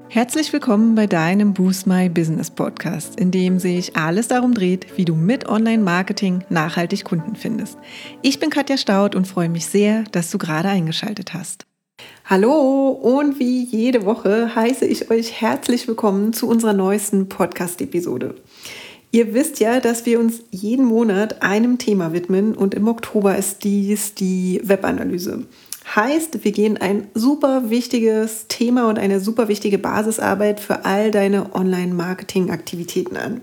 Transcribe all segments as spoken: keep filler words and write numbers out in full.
Herzlich willkommen bei deinem Boost My Business Podcast, in dem sich alles darum dreht, wie du mit Online-Marketing nachhaltig Kunden findest. Ich bin Katja Staud und freue mich sehr, dass du gerade eingeschaltet hast. Hallo und wie jede Woche heiße ich euch herzlich willkommen zu unserer neuesten Podcast-Episode. Ihr wisst ja, dass wir uns jeden Monat einem Thema widmen und im Oktober ist dies die Webanalyse. Heißt, wir gehen ein super wichtiges Thema und eine super wichtige Basisarbeit für all deine Online-Marketing-Aktivitäten an.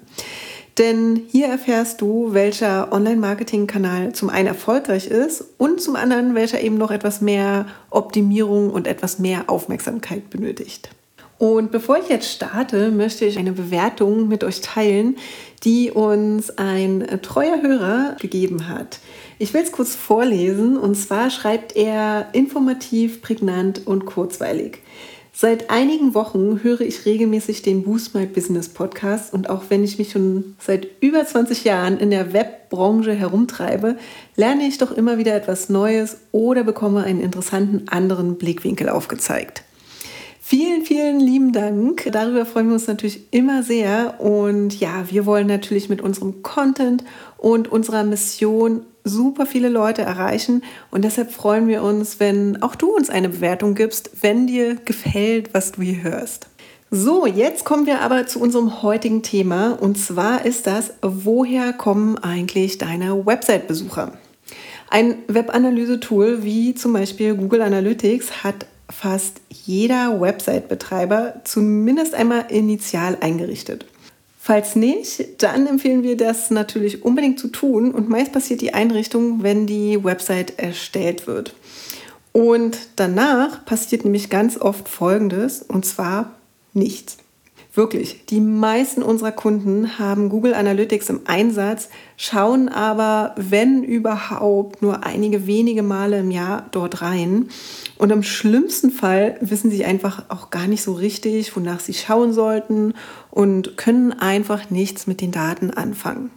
Denn hier erfährst du, welcher Online-Marketing-Kanal zum einen erfolgreich ist und zum anderen, welcher eben noch etwas mehr Optimierung und etwas mehr Aufmerksamkeit benötigt. Und bevor ich jetzt starte, möchte ich eine Bewertung mit euch teilen, die uns ein treuer Hörer gegeben hat. Ich will es kurz vorlesen und zwar schreibt er informativ, prägnant und kurzweilig. Seit einigen Wochen höre ich regelmäßig den Boost My Business Podcast und auch wenn ich mich schon seit über zwanzig Jahren in der Webbranche herumtreibe, lerne ich doch immer wieder etwas Neues oder bekomme einen interessanten anderen Blickwinkel aufgezeigt. Vielen, vielen lieben Dank. Darüber freuen wir uns natürlich immer sehr. Und ja, wir wollen natürlich mit unserem Content und unserer Mission super viele Leute erreichen. Und deshalb freuen wir uns, wenn auch du uns eine Bewertung gibst, wenn dir gefällt, was du hier hörst. So, jetzt kommen wir aber zu unserem heutigen Thema. Und zwar ist das, woher kommen eigentlich deine Website-Besucher? Ein Webanalyse-Tool wie zum Beispiel Google Analytics hat fast jeder Website-Betreiber zumindest einmal initial eingerichtet. Falls nicht, dann empfehlen wir das natürlich unbedingt zu tun und meist passiert die Einrichtung, wenn die Website erstellt wird. Und danach passiert nämlich ganz oft Folgendes und zwar nichts. Wirklich, die meisten unserer Kunden haben Google Analytics im Einsatz, schauen aber, wenn überhaupt, nur einige wenige Male im Jahr dort rein. Und im schlimmsten Fall wissen sie einfach auch gar nicht so richtig, wonach sie schauen sollten und können einfach nichts mit den Daten anfangen.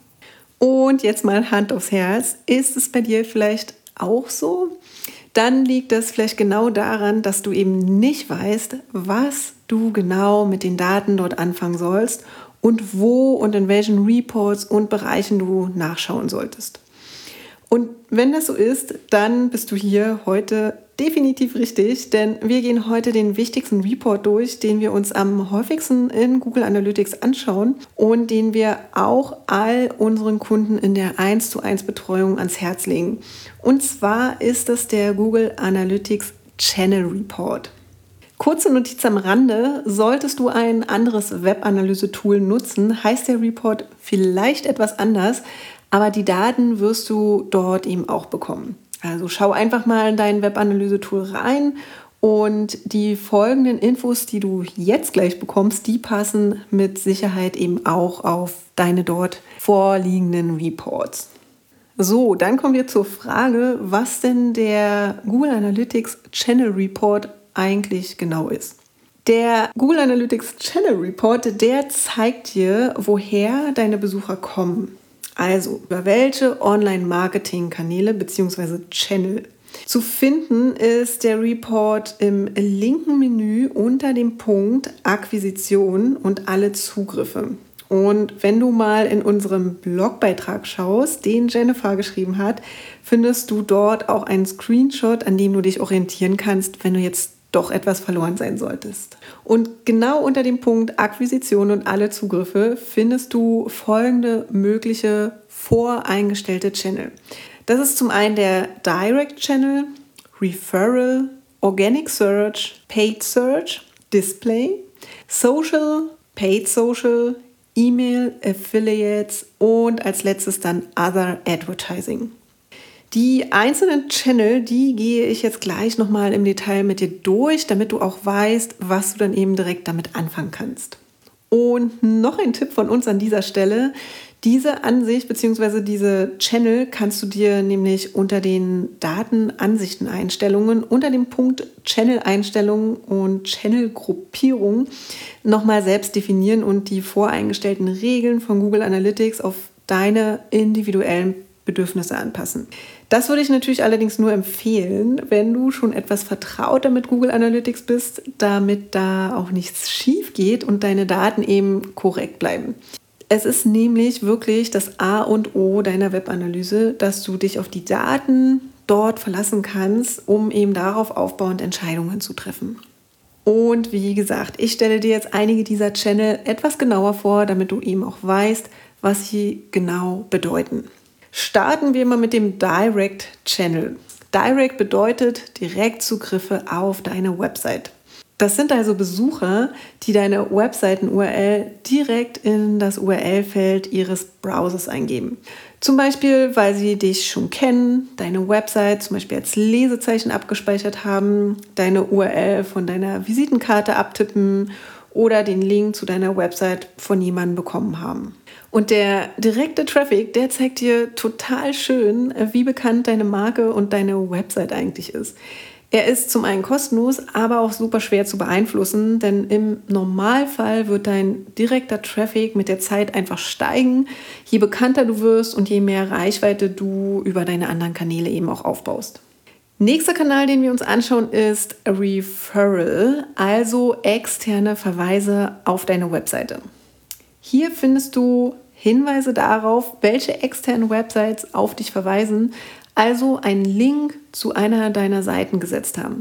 Und jetzt mal Hand aufs Herz, ist es bei dir vielleicht auch so? Dann liegt das vielleicht genau daran, dass du eben nicht weißt, was du genau mit den Daten dort anfangen sollst und wo und in welchen Reports und Bereichen du nachschauen solltest. Und wenn das so ist, dann bist du hier heute definitiv richtig, denn wir gehen heute den wichtigsten Report durch, den wir uns am häufigsten in Google Analytics anschauen und den wir auch all unseren Kunden in der eins zu eins Betreuung ans Herz legen. Und zwar ist das der Google Analytics Channel Report. Kurze Notiz am Rande, solltest du ein anderes Webanalyse-Tool nutzen, heißt der Report vielleicht etwas anders, aber die Daten wirst du dort eben auch bekommen. Also schau einfach mal in dein Webanalyse-Tool rein und die folgenden Infos, die du jetzt gleich bekommst, die passen mit Sicherheit eben auch auf deine dort vorliegenden Reports. So, dann kommen wir zur Frage, was denn der Google Analytics Channel Report eigentlich genau ist. Der Google Analytics Channel Report, der zeigt dir, woher deine Besucher kommen. Also, über welche Online-Marketing-Kanäle bzw. Channel. Zu finden ist der Report im linken Menü unter dem Punkt Akquisition und alle Zugriffe. Und wenn du mal in unserem Blogbeitrag schaust, den Jennifer geschrieben hat, findest du dort auch einen Screenshot, an dem du dich orientieren kannst, wenn du jetzt doch etwas verloren sein solltest. Und genau unter dem Punkt Akquisition und alle Zugriffe findest du folgende mögliche voreingestellte Channel. Das ist zum einen der Direct Channel, Referral, Organic Search, Paid Search, Display, Social, Paid Social, E-Mail, Affiliates und als letztes dann Other Advertising. Die einzelnen Channel, die gehe ich jetzt gleich nochmal im Detail mit dir durch, damit du auch weißt, was du dann eben direkt damit anfangen kannst. Und noch ein Tipp von uns an dieser Stelle. Diese Ansicht bzw. diese Channel kannst du dir nämlich unter den Datenansichten-Einstellungen unter dem Punkt Channel-Einstellungen und Channel-Gruppierung nochmal selbst definieren und die voreingestellten Regeln von Google Analytics auf deine individuellen Bedürfnisse anpassen. Das würde ich natürlich allerdings nur empfehlen, wenn du schon etwas vertrauter mit Google Analytics bist, damit da auch nichts schief geht und deine Daten eben korrekt bleiben. Es ist nämlich wirklich das A und O deiner Webanalyse, dass du dich auf die Daten dort verlassen kannst, um eben darauf aufbauend Entscheidungen zu treffen. Und wie gesagt, ich stelle dir jetzt einige dieser Channel etwas genauer vor, damit du eben auch weißt, was sie genau bedeuten. Starten wir mal mit dem Direct Channel. Direct bedeutet Direktzugriffe auf deine Website. Das sind also Besucher, die deine Webseiten-U R L direkt in das U R L-Feld ihres Browsers eingeben. Zum Beispiel, weil sie dich schon kennen, deine Website zum Beispiel als Lesezeichen abgespeichert haben, deine U R L von deiner Visitenkarte abtippen oder den Link zu deiner Website von jemandem bekommen haben. Und der direkte Traffic, der zeigt dir total schön, wie bekannt deine Marke und deine Website eigentlich ist. Er ist zum einen kostenlos, aber auch super schwer zu beeinflussen, denn im Normalfall wird dein direkter Traffic mit der Zeit einfach steigen, je bekannter du wirst und je mehr Reichweite du über deine anderen Kanäle eben auch aufbaust. Nächster Kanal, den wir uns anschauen, ist Referral, also externe Verweise auf deine Webseite. Hier findest du Hinweise darauf, welche externen Websites auf dich verweisen, also einen Link zu einer deiner Seiten gesetzt haben.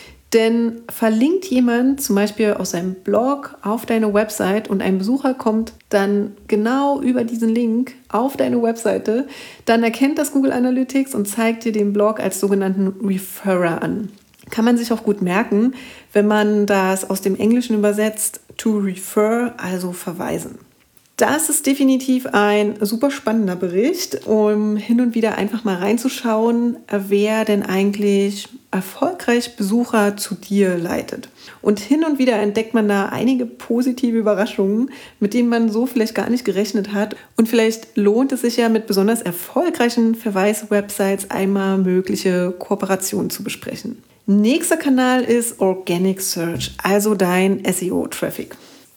Denn verlinkt jemand zum Beispiel aus seinem Blog auf deine Website und ein Besucher kommt dann genau über diesen Link auf deine Webseite, dann erkennt das Google Analytics und zeigt dir den Blog als sogenannten Referrer an. Kann man sich auch gut merken, wenn man das aus dem Englischen übersetzt, to refer, also verweisen. Das ist definitiv ein super spannender Bericht, um hin und wieder einfach mal reinzuschauen, wer denn eigentlich erfolgreich Besucher zu dir leitet. Und hin und wieder entdeckt man da einige positive Überraschungen, mit denen man so vielleicht gar nicht gerechnet hat. Und vielleicht lohnt es sich ja mit besonders erfolgreichen Verweis-Websites einmal mögliche Kooperationen zu besprechen. Nächster Kanal ist Organic Search, also dein S E O-Traffic.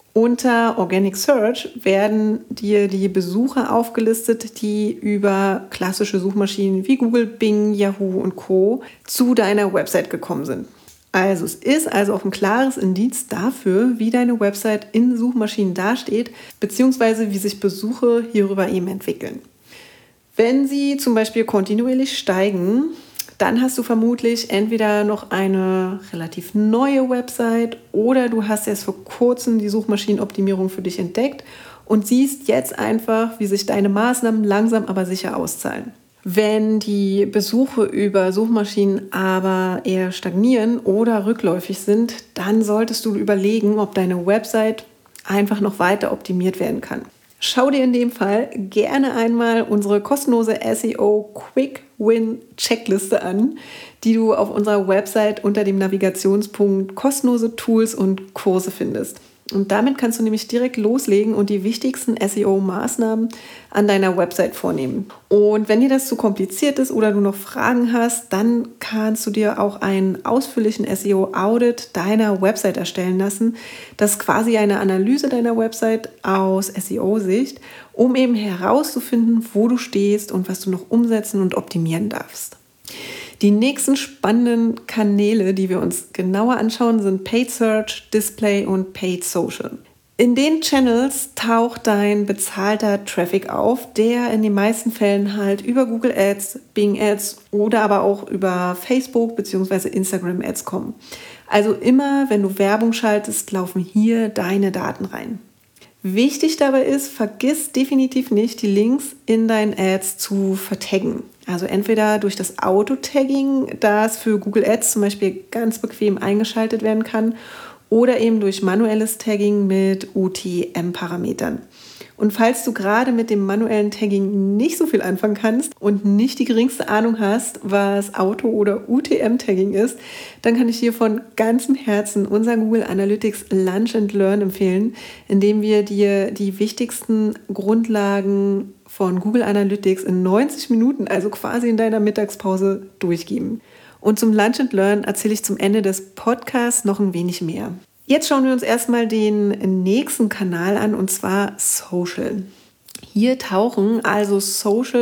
Unter Organic Search werden dir die Besucher aufgelistet, die über klassische Suchmaschinen wie Google, Bing, Yahoo und Co. zu deiner Website gekommen sind. Also es ist also auch ein klares Indiz dafür, wie deine Website in Suchmaschinen dasteht, beziehungsweise wie sich Besuche hierüber eben entwickeln. Wenn sie zum Beispiel kontinuierlich steigen, dann hast du vermutlich entweder noch eine relativ neue Website oder du hast erst vor kurzem die Suchmaschinenoptimierung für dich entdeckt und siehst jetzt einfach, wie sich deine Maßnahmen langsam aber sicher auszahlen. Wenn die Besuche über Suchmaschinen aber eher stagnieren oder rückläufig sind, dann solltest du überlegen, ob deine Website einfach noch weiter optimiert werden kann. Schau dir in dem Fall gerne einmal unsere kostenlose S E O Quick Win Checkliste an, die du auf unserer Website unter dem Navigationspunkt kostenlose Tools und Kurse findest. Und damit kannst du nämlich direkt loslegen und die wichtigsten S E O-Maßnahmen an deiner Website vornehmen. Und wenn dir das zu kompliziert ist oder du noch Fragen hast, dann kannst du dir auch einen ausführlichen S E O-Audit deiner Website erstellen lassen. Das ist quasi eine Analyse deiner Website aus S E O-Sicht, um eben herauszufinden, wo du stehst und was du noch umsetzen und optimieren darfst. Die nächsten spannenden Kanäle, die wir uns genauer anschauen, sind Paid Search, Display und Paid Social. In den Channels taucht dein bezahlter Traffic auf, der in den meisten Fällen halt über Google Ads, Bing Ads oder aber auch über Facebook bzw. Instagram Ads kommen. Also immer, wenn du Werbung schaltest, laufen hier deine Daten rein. Wichtig dabei ist, vergiss definitiv nicht, die Links in deinen Ads zu vertaggen. Also entweder durch das Auto-Tagging, das für Google Ads zum Beispiel ganz bequem eingeschaltet werden kann, oder eben durch manuelles Tagging mit U T M-Parametern. Und falls du gerade mit dem manuellen Tagging nicht so viel anfangen kannst und nicht die geringste Ahnung hast, was Auto- oder U T M-Tagging ist, dann kann ich dir von ganzem Herzen unser Google Analytics Lunch and Learn empfehlen, in dem wir dir die wichtigsten Grundlagen von Google Analytics in neunzig Minuten, also quasi in deiner Mittagspause, durchgeben. Und zum Lunch and Learn erzähle ich zum Ende des Podcasts noch ein wenig mehr. Jetzt schauen wir uns erstmal den nächsten Kanal an, und zwar Social. Hier tauchen also Social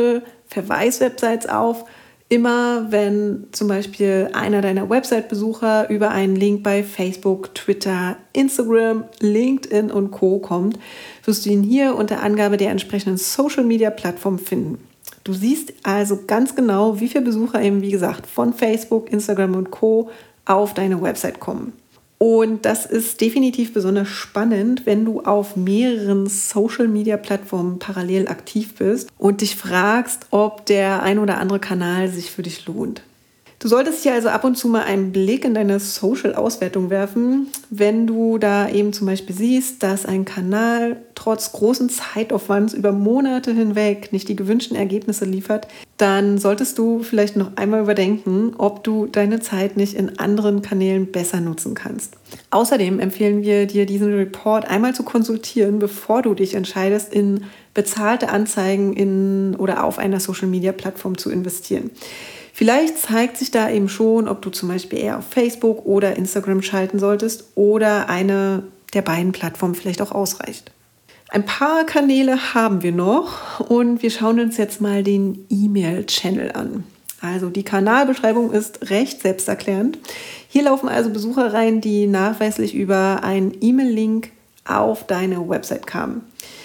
Verweiswebsites auf. Immer wenn zum Beispiel einer deiner Website-Besucher über einen Link bei Facebook, Twitter, Instagram, LinkedIn und Co. kommt, wirst du ihn hier unter Angabe der entsprechenden Social-Media-Plattform finden. Du siehst also ganz genau, wie viele Besucher eben, wie gesagt, von Facebook, Instagram und Co. auf deine Website kommen. Und das ist definitiv besonders spannend, wenn du auf mehreren Social-Media-Plattformen parallel aktiv bist und dich fragst, ob der ein oder andere Kanal sich für dich lohnt. Du solltest hier also ab und zu mal einen Blick in deine Social-Auswertung werfen. Wenn du da eben zum Beispiel siehst, dass ein Kanal trotz großen Zeitaufwands über Monate hinweg nicht die gewünschten Ergebnisse liefert, dann solltest du vielleicht noch einmal überdenken, ob du deine Zeit nicht in anderen Kanälen besser nutzen kannst. Außerdem empfehlen wir dir, diesen Report einmal zu konsultieren, bevor du dich entscheidest, in bezahlte Anzeigen in oder auf einer Social-Media-Plattform zu investieren. Vielleicht zeigt sich da eben schon, ob du zum Beispiel eher auf Facebook oder Instagram schalten solltest oder eine der beiden Plattformen vielleicht auch ausreicht. Ein paar Kanäle haben wir noch und wir schauen uns jetzt mal den E-Mail-Channel an. Also die Kanalbeschreibung ist recht selbsterklärend. Hier laufen also Besucher rein, die nachweislich über einen E-Mail-Link auf deine Website kamen.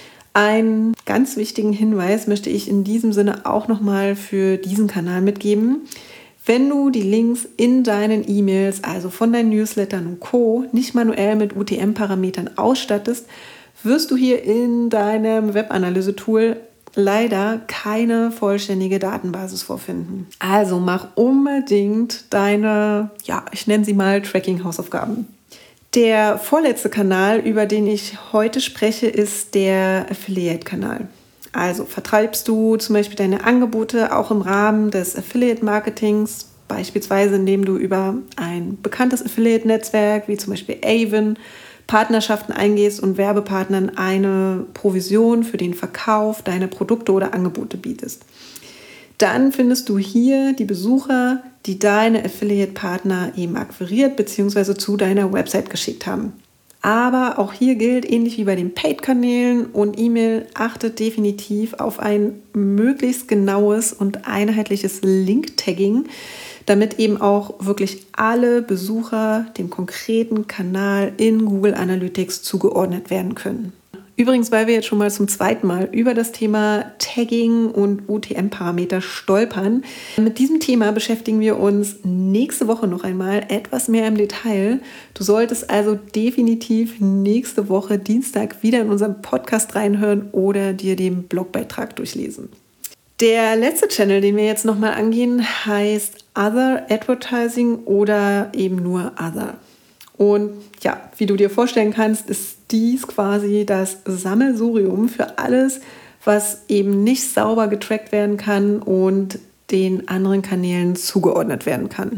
Einen ganz wichtigen Hinweis möchte ich in diesem Sinne auch nochmal für diesen Kanal mitgeben. Wenn du die Links in deinen E-Mails, also von deinen Newslettern und Co., nicht manuell mit U T M-Parametern ausstattest, wirst du hier in deinem Webanalyse-Tool leider keine vollständige Datenbasis vorfinden. Also mach unbedingt deine, ja, ich nenne sie mal Tracking-Hausaufgaben. Der vorletzte Kanal, über den ich heute spreche, ist der Affiliate-Kanal. Also vertreibst du zum Beispiel deine Angebote auch im Rahmen des Affiliate-Marketings, beispielsweise indem du über ein bekanntes Affiliate-Netzwerk wie zum Beispiel Avon Partnerschaften eingehst und Werbepartnern eine Provision für den Verkauf deiner Produkte oder Angebote bietest. Dann findest du hier die Besucher, die deine Affiliate-Partner eben akquiriert bzw. zu deiner Website geschickt haben. Aber auch hier gilt, ähnlich wie bei den Paid-Kanälen und E-Mail, achtet definitiv auf ein möglichst genaues und einheitliches Link-Tagging, damit eben auch wirklich alle Besucher dem konkreten Kanal in Google Analytics zugeordnet werden können. Übrigens, weil wir jetzt schon mal zum zweiten Mal über das Thema Tagging und U T M-Parameter stolpern. Mit diesem Thema beschäftigen wir uns nächste Woche noch einmal etwas mehr im Detail. Du solltest also definitiv nächste Woche Dienstag wieder in unseren Podcast reinhören oder dir den Blogbeitrag durchlesen. Der letzte Channel, den wir jetzt nochmal angehen, heißt Other Advertising oder eben nur Other. Und ja, wie du dir vorstellen kannst, ist dies quasi das Sammelsurium für alles, was eben nicht sauber getrackt werden kann und den anderen Kanälen zugeordnet werden kann.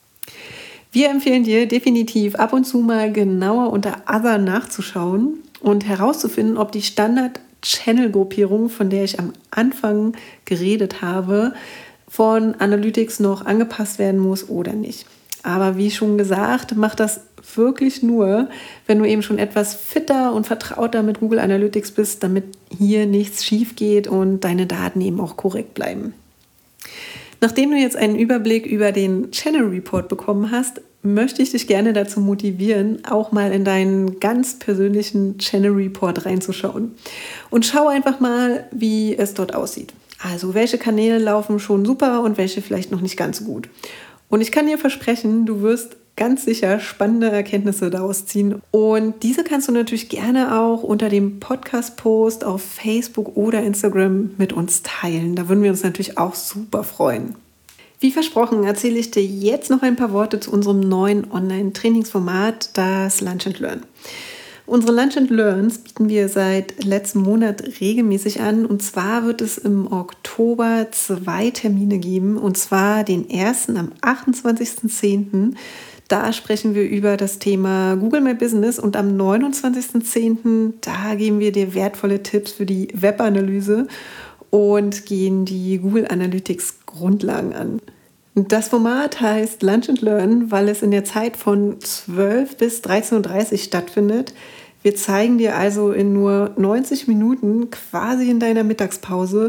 Wir empfehlen dir definitiv ab und zu mal genauer unter Other nachzuschauen und herauszufinden, ob die Standard-Channel-Gruppierung, von der ich am Anfang geredet habe, von Analytics noch angepasst werden muss oder nicht. Aber wie schon gesagt, mach das wirklich nur, wenn du eben schon etwas fitter und vertrauter mit Google Analytics bist, damit hier nichts schief geht und deine Daten eben auch korrekt bleiben. Nachdem du jetzt einen Überblick über den Channel Report bekommen hast, möchte ich dich gerne dazu motivieren, auch mal in deinen ganz persönlichen Channel Report reinzuschauen. Und schau einfach mal, wie es dort aussieht. Also welche Kanäle laufen schon super und welche vielleicht noch nicht ganz so gut. Und ich kann dir versprechen, du wirst ganz sicher spannende Erkenntnisse daraus ziehen. Und diese kannst du natürlich gerne auch unter dem Podcast-Post auf Facebook oder Instagram mit uns teilen. Da würden wir uns natürlich auch super freuen. Wie versprochen erzähle ich dir jetzt noch ein paar Worte zu unserem neuen Online-Trainingsformat, das Lunch and Learn. Unsere Lunch and Learns bieten wir seit letztem Monat regelmäßig an. Und zwar wird es im Oktober zwei Termine geben. Und zwar den ersten am achtundzwanzigsten zehnten Da sprechen wir über das Thema Google My Business. Und am neunundzwanzigsten zehnten da geben wir dir wertvolle Tipps für die Webanalyse und gehen die Google Analytics Grundlagen an. Das Format heißt Lunch and Learn, weil es in der Zeit von zwölf bis dreizehn Uhr dreißig stattfindet. Wir zeigen dir also in nur neunzig Minuten, quasi in deiner Mittagspause,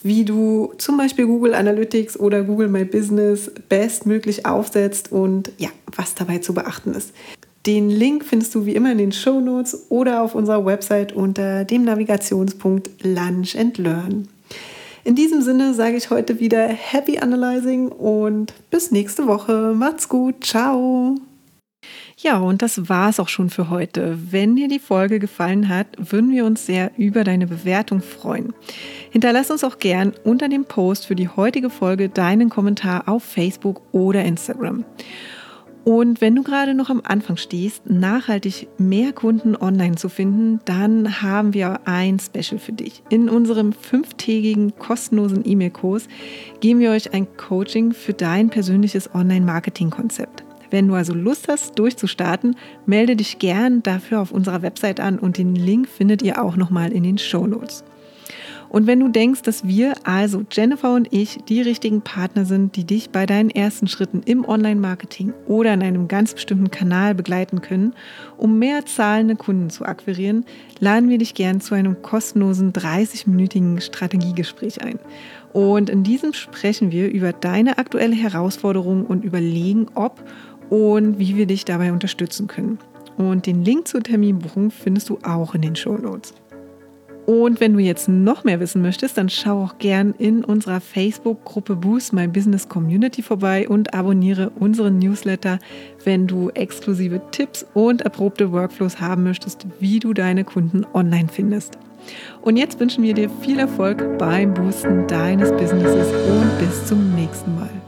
wie du zum Beispiel Google Analytics oder Google My Business bestmöglich aufsetzt und ja, was dabei zu beachten ist. Den Link findest du wie immer in den Shownotes oder auf unserer Website unter dem Navigationspunkt Lunch and Learn. In diesem Sinne sage ich heute wieder Happy Analyzing und bis nächste Woche. Macht's gut. Ciao. Ja, und das war's auch schon für heute. Wenn dir die Folge gefallen hat, würden wir uns sehr über deine Bewertung freuen. Hinterlass uns auch gern unter dem Post für die heutige Folge deinen Kommentar auf Facebook oder Instagram. Und wenn du gerade noch am Anfang stehst, nachhaltig mehr Kunden online zu finden, dann haben wir ein Special für dich. In unserem fünftägigen kostenlosen E-Mail-Kurs geben wir euch ein Coaching für dein persönliches Online-Marketing-Konzept. Wenn du also Lust hast, durchzustarten, melde dich gern dafür auf unserer Website an und den Link findet ihr auch nochmal in den Shownotes. Und wenn du denkst, dass wir, also Jennifer und ich, die richtigen Partner sind, die dich bei deinen ersten Schritten im Online-Marketing oder in einem ganz bestimmten Kanal begleiten können, um mehr zahlende Kunden zu akquirieren, laden wir dich gern zu einem kostenlosen dreißig-minütigen Strategiegespräch ein. Und in diesem sprechen wir über deine aktuelle Herausforderung und überlegen, ob und wie wir dich dabei unterstützen können. Und den Link zur Terminbuchung findest du auch in den Shownotes. Und wenn du jetzt noch mehr wissen möchtest, dann schau auch gern in unserer Facebook-Gruppe Boost My Business Community vorbei und abonniere unseren Newsletter, wenn du exklusive Tipps und erprobte Workflows haben möchtest, wie du deine Kunden online findest. Und jetzt wünschen wir dir viel Erfolg beim Boosten deines Businesses und bis zum nächsten Mal.